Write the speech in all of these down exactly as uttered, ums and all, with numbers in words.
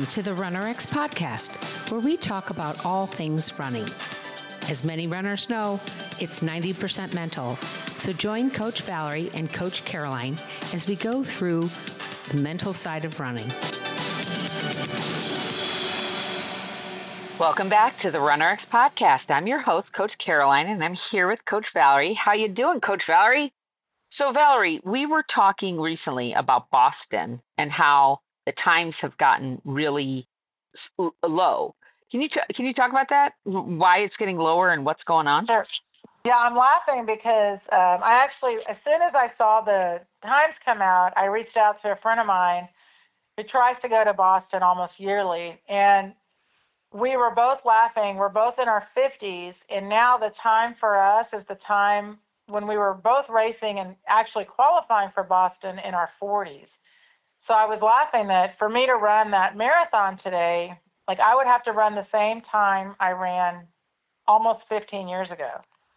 to the RunnerX podcast, where we talk about all things running. As many runners know, it's ninety percent mental. So join Coach Valerie and Coach Caroline as we go through the mental side of running. Welcome back to the RunnerX podcast. I'm your host, Coach Caroline, and I'm here with Coach Valerie. How you doing, Coach Valerie? So, Valerie, we were talking recently about Boston and how the times have gotten really low. Can you t- can you talk about that? Why it's getting lower and what's going on? Sure. Yeah, I'm laughing because um, I actually, as soon as I saw the times come out, I reached out to a friend of mine who tries to go to Boston almost yearly, and we were both laughing. We're both in our fifties, and now the time for us is the time when we were both racing and actually qualifying for Boston in our forties. So I was laughing that for me to run that marathon today, like I would have to run the same time I ran almost fifteen years ago.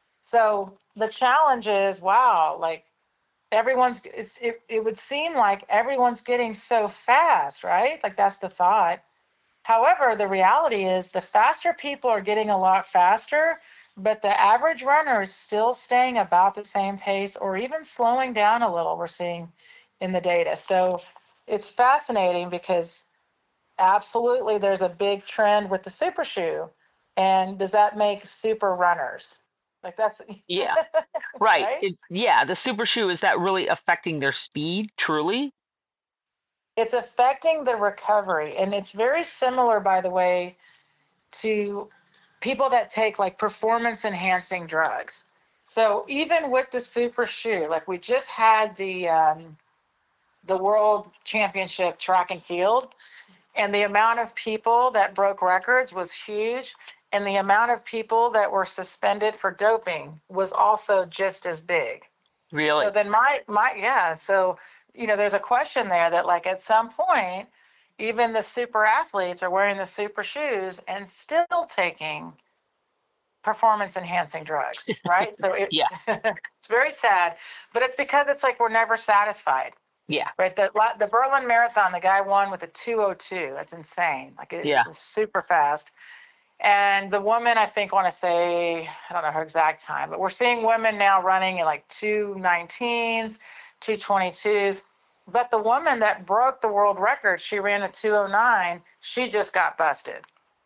So the challenge is, wow, like everyone's, it's, it, it would seem like everyone's getting so fast, right? Like that's the thought. However, the reality is the faster people are getting a lot faster, but the average runner is still staying about the same pace or even slowing down a little, we're seeing in the data. So it's fascinating because absolutely there's a big trend with the super shoe. And does that make super runners? Like that's yeah, right. right? It's, yeah, the super shoe, is that really affecting their speed truly? It's affecting the recovery. And it's very similar, by the way, to people that take like performance enhancing drugs. So even with the super shoe, like we just had the um, the world championship track and field, and the amount of people that broke records was huge. And the amount of people that were suspended for doping was also just as big. Really? So then my, my, yeah. So, you know, there's a question there that like at some point, even the super athletes are wearing the super shoes and still taking performance enhancing drugs, right? So it's, yeah. it's very sad, but it's because it's like we're never satisfied. Yeah. Right. The, the Berlin Marathon, the guy won with a two oh two. That's insane. Like it, Yeah. it's super fast. And the woman, I think, want to say, I don't know her exact time, but we're seeing women now running in like two nineteens, two twenty-twos. But the woman that broke the world record, she ran a two oh nine. She just got busted.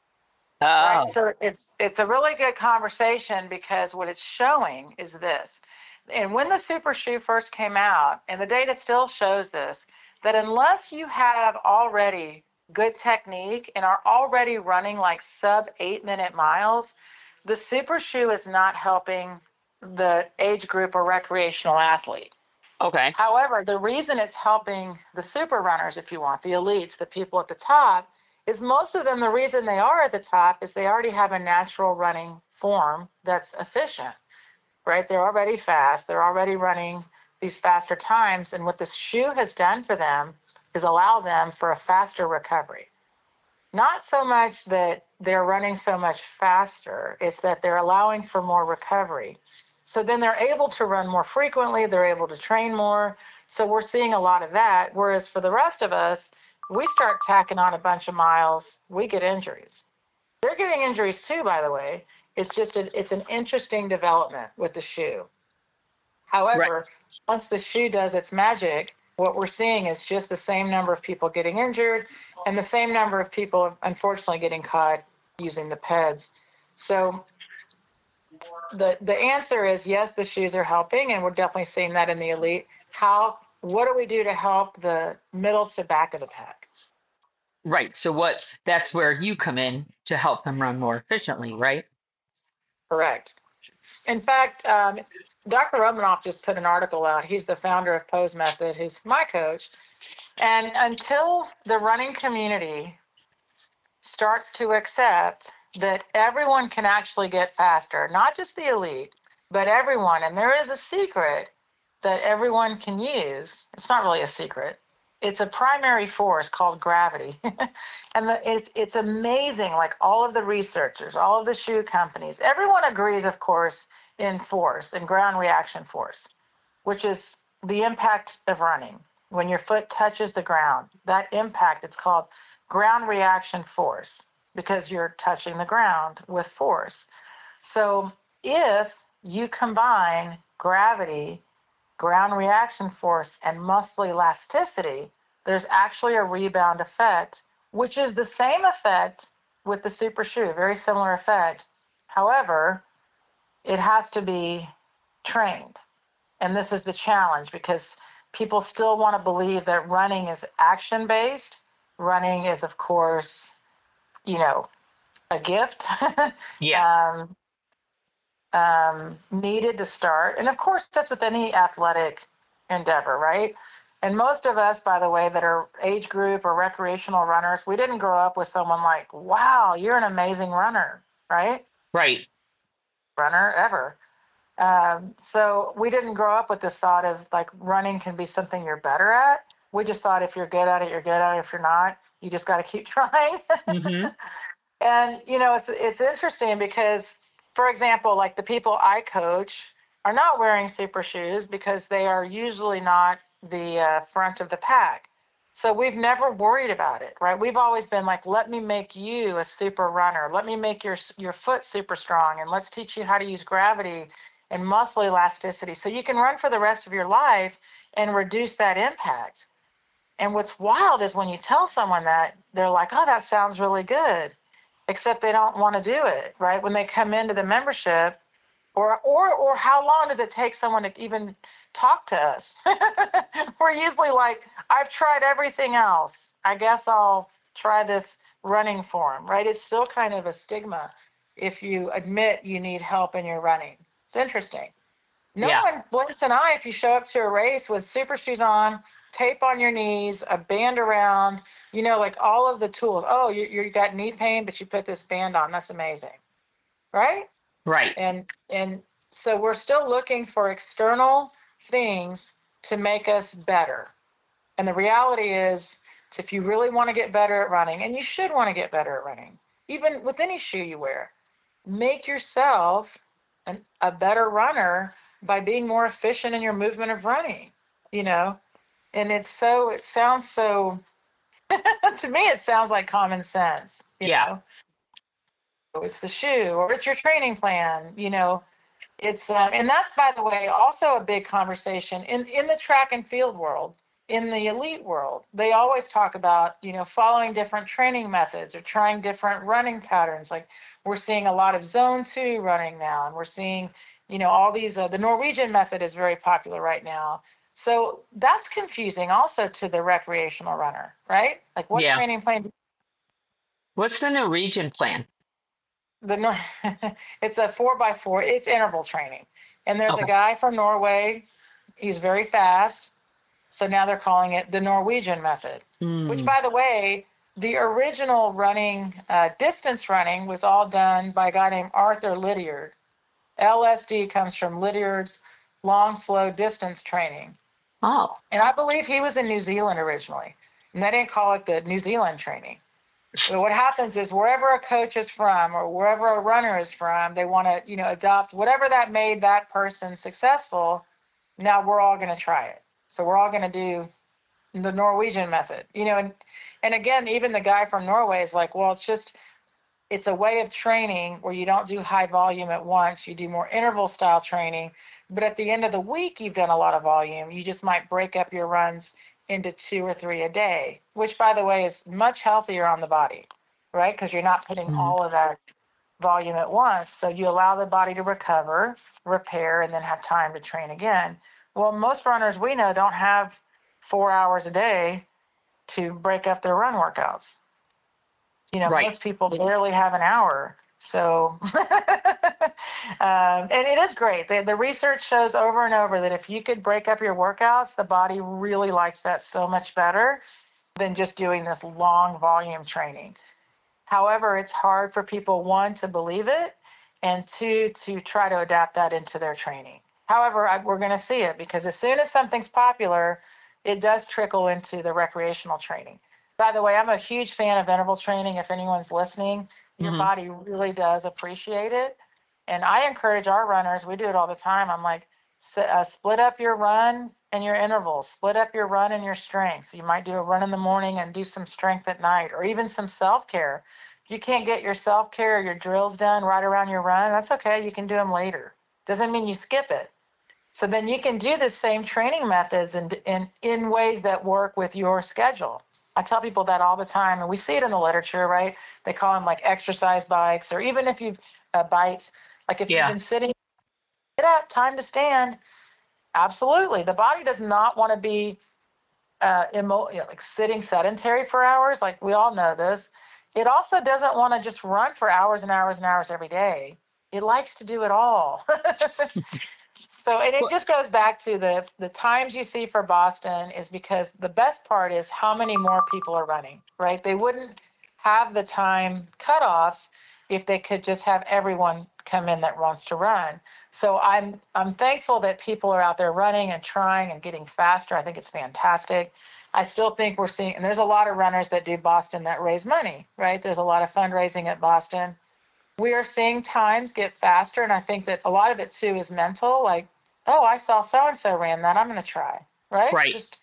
Oh. Right. So it's it's a really good conversation because what it's showing is this. And when the super shoe first came out, and the data still shows this, that unless you have already good technique and are already running like sub eight minute miles, the super shoe is not helping the age group or recreational athlete. Okay. However, the reason it's helping the super runners, if you want, the elites, the people at the top, is most of them, the reason they are at the top is they already have a natural running form that's efficient, right? They're already fast. They're already running these faster times. And what this shoe has done for them is allow them for a faster recovery. Not so much that they're running so much faster, it's that they're allowing for more recovery. So then they're able to run more frequently, they're able to train more. So we're seeing a lot of that. Whereas for the rest of us, we start tacking on a bunch of miles, we get injuries. They're getting injuries too, by the way. It's just, a, it's an interesting development with the shoe. However, right. Once the shoe does its magic, what we're seeing is just the same number of people getting injured and the same number of people, unfortunately, getting caught using the P E Ds. So the the answer is yes, the shoes are helping, and we're definitely seeing that in the elite. How? What do we do to help the middle to back of the pack? Right. So what? That's where you come in to help them run more efficiently, right? Correct. In fact, um, Doctor Romanoff just put an article out. He's the founder of Pose Method, who's my coach. And until the running community starts to accept that everyone can actually get faster, not just the elite, but everyone, and there is a secret that everyone can use. It's not really a secret. It's a primary force called gravity. And the, it's it's amazing, like all of the researchers, all of the shoe companies, everyone agrees, of course, in force, in ground reaction force, which is the impact of running. when your foot touches the ground. That impact, it's called ground reaction force because you're touching the ground with force. So if you combine gravity, ground reaction force, and muscle elasticity, there's actually a rebound effect, which is the same effect with the super shoe, very similar effect. However, it has to be trained. And this is the challenge because people still want to believe that running is action-based. Running is, of course, you know, a gift. Yeah. um, um, needed to start. And of course, that's with any athletic endeavor, right? And most of us, by the way, that are age group or recreational runners, we didn't grow up with someone like, wow, you're an amazing runner, right? Right. Runner ever. Um, so we didn't grow up with this thought of like running can be something you're better at. We just thought if you're good at it, you're good at it. If you're not, you just got to keep trying. Mm-hmm. And, you know, it's, it's interesting because, for example, like the people I coach are not wearing super shoes because they are usually not the uh, front of the pack. So we've never worried about it, right? We've always been like, let me make you a super runner. Let me make your your foot super strong, and let's teach you how to use gravity and muscle elasticity so you can run for the rest of your life and reduce that impact. And what's wild is when you tell someone that, they're like, oh, that sounds really good, except they don't want to do it, right? When they come into the membership, or or or how long does it take someone to even talk to us? We're usually like, I've tried everything else. I guess I'll try this running form, right? It's still kind of a stigma if you admit you need help in your running. It's interesting. No Yeah. one blinks an eye if you show up to a race with super shoes on, tape on your knees, a band around, you know, like all of the tools. Oh, you you got knee pain, but you put this band on. That's amazing, right? Right. And and so we're still looking for external things to make us better. And the reality is, if you really want to get better at running, and you should want to get better at running, even with any shoe you wear, make yourself an, a better runner by being more efficient in your movement of running, you know? And it's so, it sounds so, to me, it sounds like common sense, you Yeah. know? So it's the shoe or it's your training plan, you know? It's, um, and that's, by the way, also a big conversation in, in the track and field world. In the elite world, they always talk about, you know, following different training methods or trying different running patterns. Like we're seeing a lot of zone two running now, and we're seeing, you know, all these, uh, the Norwegian method is very popular right now. So that's confusing also to the recreational runner, right? Like what Yeah. training plan? What's the Norwegian plan? The it's a four by four. It's interval training, and there's a Okay. guy from Norway. He's very fast. So now they're calling it the Norwegian method, which, Mm. by the way, the original running, uh, distance running was all done by a guy named Arthur Lydiard. L S D comes from Lydiard's long, slow distance training. Oh. And I believe he was in New Zealand originally, and they didn't call it the New Zealand training. But what happens is wherever a coach is from or wherever a runner is from, they want to, you know, adopt whatever that made that person successful. Now we're all going to try it. So we're all going to do the Norwegian method, you know, and, and again, even the guy from Norway is like, well, it's just, it's a way of training where you don't do high volume at once. You do more interval style training, but at the end of the week, you've done a lot of volume. You just might break up your runs into two or three a day, which, by the way, is much healthier on the body, right? Because you're not putting Mm. all of that volume at once. So you allow the body to recover, repair, and then have time to train again. Well, most runners we know don't have four hours a day to break up their run workouts. You know, Right. most people barely have an hour. So, um, and it is great. The, the research shows over and over that if you could break up your workouts, the body really likes that so much better than just doing this long volume training. However, it's hard for people, one, to believe it, and two, to try to adapt that into their training. However, I, we're going to see it because as soon as something's popular, it does trickle into the recreational training. By the way, I'm a huge fan of interval training. If anyone's listening, your Mhm. body really does appreciate it. And I encourage our runners, we do it all the time. I'm like, So, uh, split up your run and your intervals. Split up your run and your strength. So you might do a run in the morning and do some strength at night, or even some self-care. If you can't get your self-care or your drills done right around your run, that's okay. You can do them later. Doesn't mean you skip it. So then you can do the same training methods and in, in, in ways that work with your schedule. I tell people that all the time, and we see it in the literature, right? They call them like exercise bikes, or even if you've uh, bites, like if Yeah. you've been sitting, get up, time to stand. Absolutely. The body does not want to be uh, immo- you know, like sitting sedentary for hours. Like we all know this. It also doesn't want to just run for hours and hours and hours every day. It likes to do it all. So, and it Well- just goes back to the, the times you see for Boston is because the best part is how many more people are running, right? They wouldn't have the time cutoffs if they could just have everyone come in that wants to run. So I'm I'm thankful that people are out there running and trying and getting faster. I think it's fantastic. I still think we're seeing, and there's a lot of runners that do Boston that raise money, right? There's a lot of fundraising at Boston. We are seeing times get faster, and I think that a lot of it too is mental. Like, oh, I saw so-and-so ran that, I'm going to try, right? Right. Just,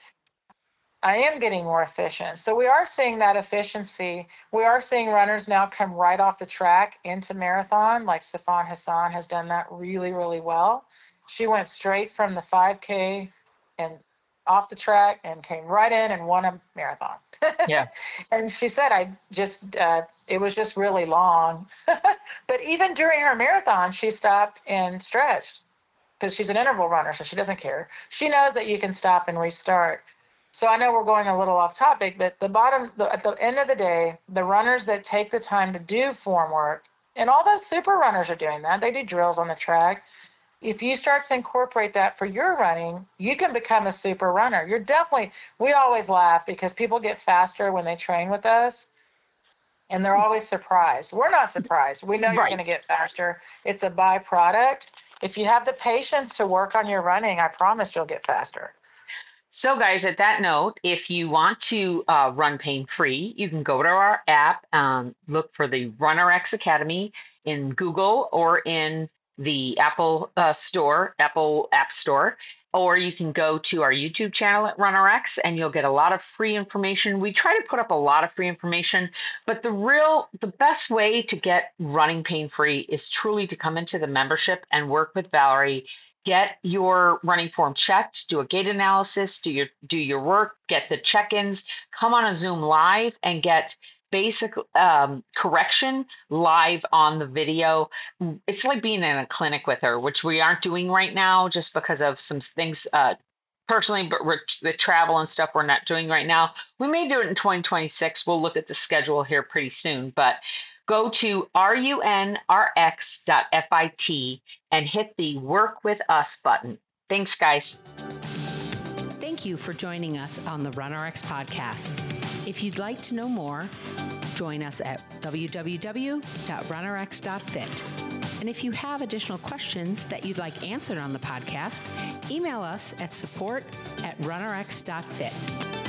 I am getting more efficient. So we are seeing that efficiency. We are seeing runners now come right off the track into marathon, like Sifan Hassan has done that really, really well. She went straight from the five K and off the track and came right in and won a marathon. Yeah. And she said, I just, uh, it was just really long. But even during her marathon, she stopped and stretched because she's an interval runner, so she doesn't care. She knows that you can stop and restart. So I know we're going a little off topic, but the bottom, the, at the end of the day, the runners that take the time to do form work, and all those super runners are doing that. They do drills on the track. If you start to incorporate that for your running, you can become a super runner. You're definitely, we always laugh because people get faster when they train with us, and they're always surprised. We're not surprised. We know you're Right. going to get faster. It's a byproduct. If you have the patience to work on your running, I promise you'll get faster. So guys, at that note, if you want to uh, run pain-free, you can go to our app, um, look for the RunnerX Academy in Google or in the Apple uh, store, Apple App Store, or you can go to our YouTube channel at RunnerX and you'll get a lot of free information. We try to put up a lot of free information, but the real, the best way to get running pain-free is truly to come into the membership and work with Valerie. Get your running form checked, do a gait analysis, do your do your work, get the check-ins, come on a Zoom live and get basic um, correction live on the video. It's like being in a clinic with her, which we aren't doing right now just because of some things uh, personally, but we're, the travel and stuff we're not doing right now. We may do it in twenty twenty-six. We'll look at the schedule here pretty soon, but go to runrx dot fit and hit the Work With Us button. Thanks, guys. Thank you for joining us on the RunnerX podcast. If you'd like to know more, join us at w w w dot runnerx dot fit. And if you have additional questions that you'd like answered on the podcast, email us at support at runnerx dot fit.